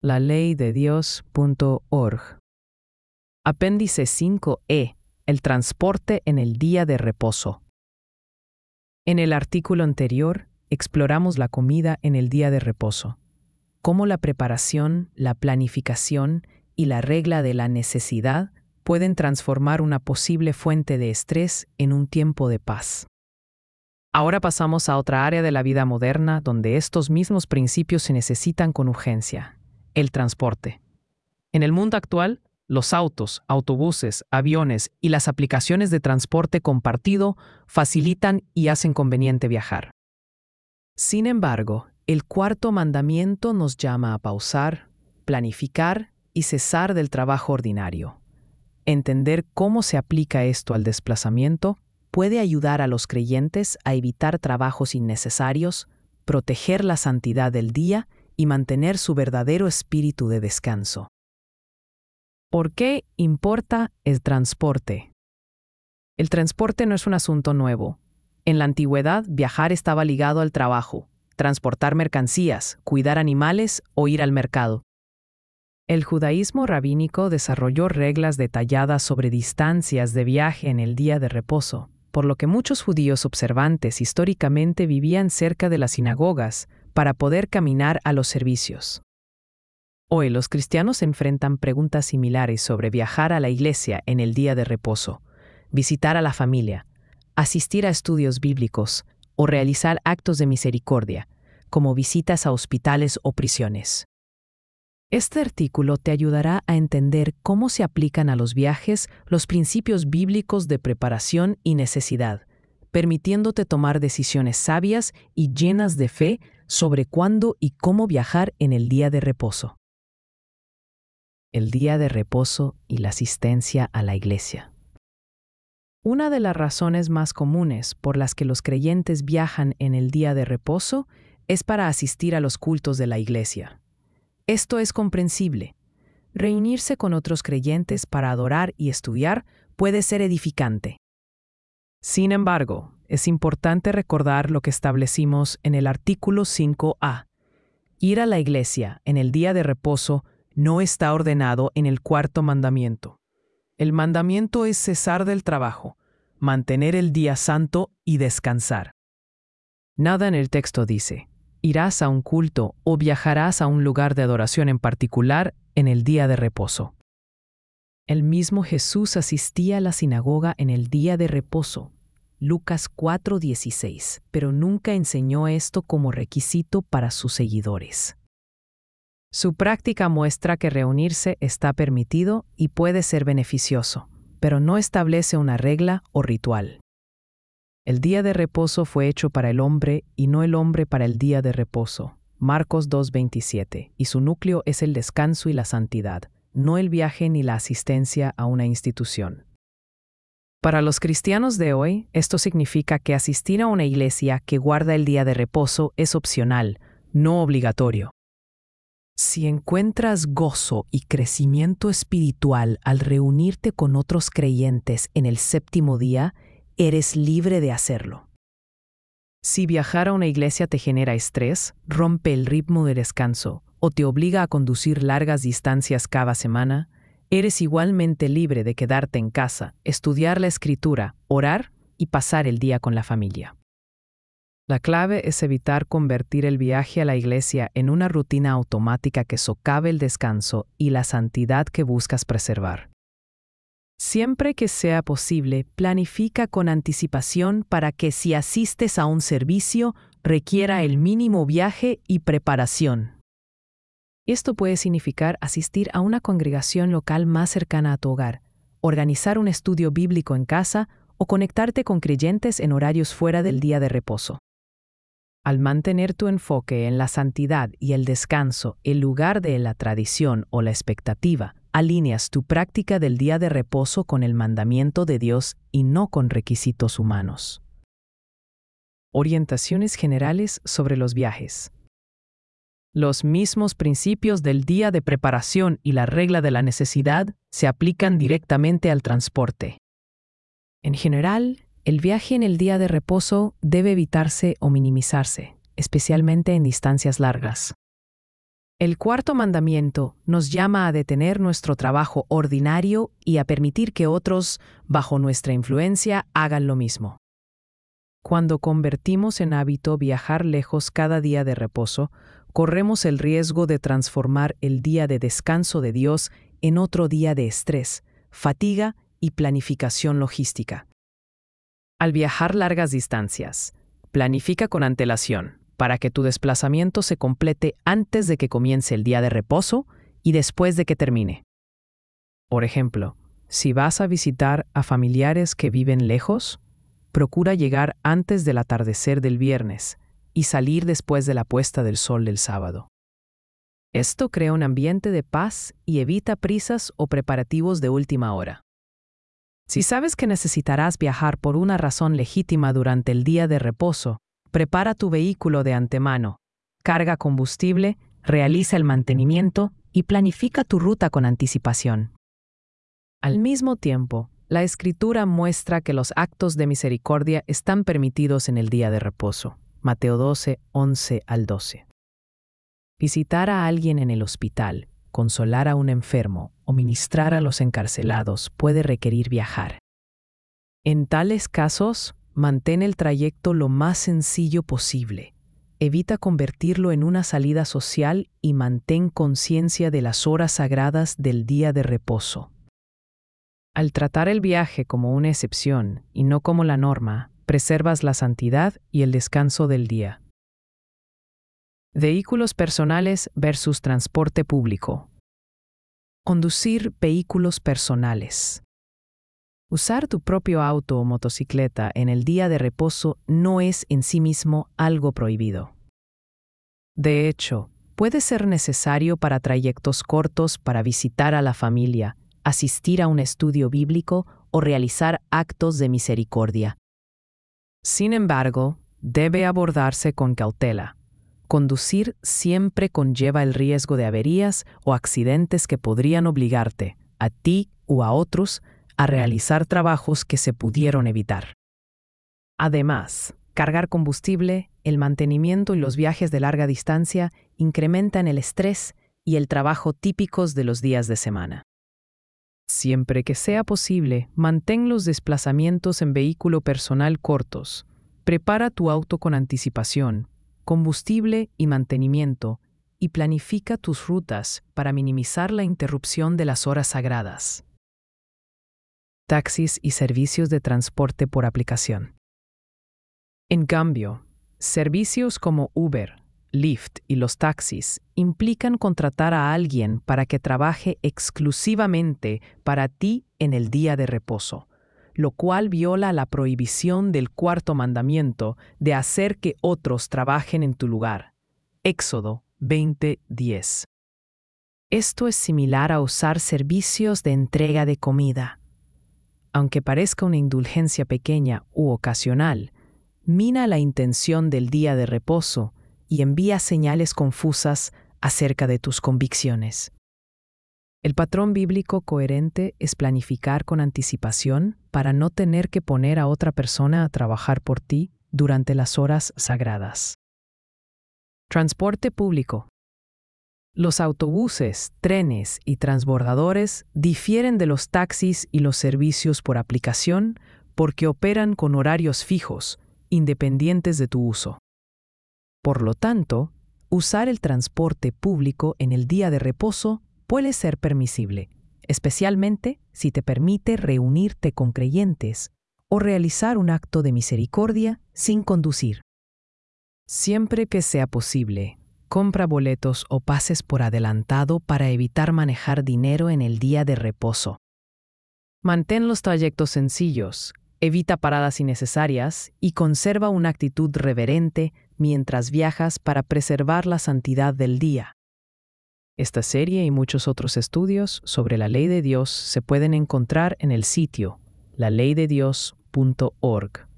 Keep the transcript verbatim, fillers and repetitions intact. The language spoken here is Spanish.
la ley de Dios punto org. Apéndice cinco E. El transporte en el día de reposo. En el artículo anterior, exploramos la comida en el día de reposo, cómo la preparación, la planificación y la regla de la necesidad pueden transformar una posible fuente de estrés en un tiempo de paz. Ahora pasamos a otra área de la vida moderna donde estos mismos principios se necesitan con urgencia: el transporte. En el mundo actual, los autos, autobuses, aviones y las aplicaciones de transporte compartido facilitan y hacen conveniente viajar. Sin embargo, el cuarto mandamiento nos llama a pausar, planificar y cesar del trabajo ordinario. Entender cómo se aplica esto al desplazamiento puede ayudar a los creyentes a evitar trabajos innecesarios, proteger la santidad del día y mantener su verdadero espíritu de descanso. ¿Por qué importa el transporte? El transporte no es un asunto nuevo. En la antigüedad, viajar estaba ligado al trabajo, transportar mercancías, cuidar animales o ir al mercado. El judaísmo rabínico desarrolló reglas detalladas sobre distancias de viaje en el día de reposo, por lo que muchos judíos observantes históricamente vivían cerca de las sinagogas para poder caminar a los servicios. Hoy los cristianos enfrentan preguntas similares sobre viajar a la iglesia en el día de reposo, visitar a la familia, asistir a estudios bíblicos o realizar actos de misericordia, como visitas a hospitales o prisiones. Este artículo te ayudará a entender cómo se aplican a los viajes los principios bíblicos de preparación y necesidad, permitiéndote tomar decisiones sabias y llenas de fe sobre cuándo y cómo viajar en el día de reposo. El día de reposo y la asistencia a la iglesia. Una de las razones más comunes por las que los creyentes viajan en el día de reposo es para asistir a los cultos de la iglesia. Esto es comprensible. Reunirse con otros creyentes para adorar y estudiar puede ser edificante. Sin embargo, es importante recordar lo que establecimos en el artículo cinco A. Ir a la iglesia en el día de reposo no está ordenado en el cuarto mandamiento. El mandamiento es cesar del trabajo, mantener el día santo y descansar. Nada en el texto dice: irás a un culto o viajarás a un lugar de adoración en particular en el día de reposo. El mismo Jesús asistía a la sinagoga en el día de reposo, Lucas cuatro dieciséis, pero nunca enseñó esto como requisito para sus seguidores. Su práctica muestra que reunirse está permitido y puede ser beneficioso, pero no establece una regla o ritual. El día de reposo fue hecho para el hombre y no el hombre para el día de reposo, Marcos dos veintisiete, y su núcleo es el descanso y la santidad, no el viaje ni la asistencia a una institución. Para los cristianos de hoy, esto significa que asistir a una iglesia que guarda el día de reposo es opcional, no obligatorio. Si encuentras gozo y crecimiento espiritual al reunirte con otros creyentes en el séptimo día, eres libre de hacerlo. Si viajar a una iglesia te genera estrés, rompe el ritmo de descanso o te obliga a conducir largas distancias cada semana, eres igualmente libre de quedarte en casa, estudiar la escritura, orar y pasar el día con la familia. La clave es evitar convertir el viaje a la iglesia en una rutina automática que socave el descanso y la santidad que buscas preservar. Siempre que sea posible, planifica con anticipación para que si asistes a un servicio, requiera el mínimo viaje y preparación. Esto puede significar asistir a una congregación local más cercana a tu hogar, organizar un estudio bíblico en casa o conectarte con creyentes en horarios fuera del día de reposo. Al mantener tu enfoque en la santidad y el descanso en lugar de la tradición o la expectativa, alineas tu práctica del día de reposo con el mandamiento de Dios y no con requisitos humanos. Orientaciones generales sobre los viajes. Los mismos principios del día de preparación y la regla de la necesidad se aplican directamente al transporte. En general, el viaje en el día de reposo debe evitarse o minimizarse, especialmente en distancias largas. El cuarto mandamiento nos llama a detener nuestro trabajo ordinario y a permitir que otros, bajo nuestra influencia, hagan lo mismo. Cuando convertimos en hábito viajar lejos cada día de reposo, corremos el riesgo de transformar el día de descanso de Dios en otro día de estrés, fatiga y planificación logística. Al viajar largas distancias, planifica con antelación para que tu desplazamiento se complete antes de que comience el día de reposo y después de que termine. Por ejemplo, si vas a visitar a familiares que viven lejos, procura llegar antes del atardecer del viernes y salir después de la puesta del sol del sábado. Esto crea un ambiente de paz y evita prisas o preparativos de última hora. Si sabes que necesitarás viajar por una razón legítima durante el día de reposo, prepara tu vehículo de antemano, carga combustible, realiza el mantenimiento y planifica tu ruta con anticipación. Al mismo tiempo, la Escritura muestra que los actos de misericordia están permitidos en el día de reposo. Mateo doce, once al doce. Visitar a alguien en el hospital, consolar a un enfermo o ministrar a los encarcelados puede requerir viajar. En tales casos, mantén el trayecto lo más sencillo posible. Evita convertirlo en una salida social y mantén conciencia de las horas sagradas del día de reposo. Al tratar el viaje como una excepción y no como la norma, preservas la santidad y el descanso del día. Vehículos personales versus transporte público. Conducir vehículos personales. Usar tu propio auto o motocicleta en el día de reposo no es en sí mismo algo prohibido. De hecho, puede ser necesario para trayectos cortos para visitar a la familia, asistir a un estudio bíblico o realizar actos de misericordia. Sin embargo, debe abordarse con cautela. Conducir siempre conlleva el riesgo de averías o accidentes que podrían obligarte, a ti o a otros, a realizar trabajos que se pudieron evitar. Además, cargar combustible, el mantenimiento y los viajes de larga distancia incrementan el estrés y el trabajo típicos de los días de semana. Siempre que sea posible, mantén los desplazamientos en vehículo personal cortos. Prepara tu auto con anticipación, combustible y mantenimiento, y planifica tus rutas para minimizar la interrupción de las horas sagradas. Taxis y servicios de transporte por aplicación. En cambio, servicios como Uber, Lyft y los taxis implican contratar a alguien para que trabaje exclusivamente para ti en el día de reposo, lo cual viola la prohibición del cuarto mandamiento de hacer que otros trabajen en tu lugar. Éxodo veinte diez. Esto es similar a usar servicios de entrega de comida. Aunque parezca una indulgencia pequeña u ocasional, mina la intención del día de reposo y envía señales confusas acerca de tus convicciones. El patrón bíblico coherente es planificar con anticipación para no tener que poner a otra persona a trabajar por ti durante las horas sagradas. Transporte público. Los autobuses, trenes y transbordadores difieren de los taxis y los servicios por aplicación porque operan con horarios fijos, independientes de tu uso. Por lo tanto, usar el transporte público en el día de reposo puede ser permisible, especialmente si te permite reunirte con creyentes o realizar un acto de misericordia sin conducir. Siempre que sea posible, compra boletos o pases por adelantado para evitar manejar dinero en el día de reposo. Mantén los trayectos sencillos, evita paradas innecesarias y conserva una actitud reverente mientras viajas para preservar la santidad del día. Esta serie y muchos otros estudios sobre la ley de Dios se pueden encontrar en el sitio la ley de dios punto org.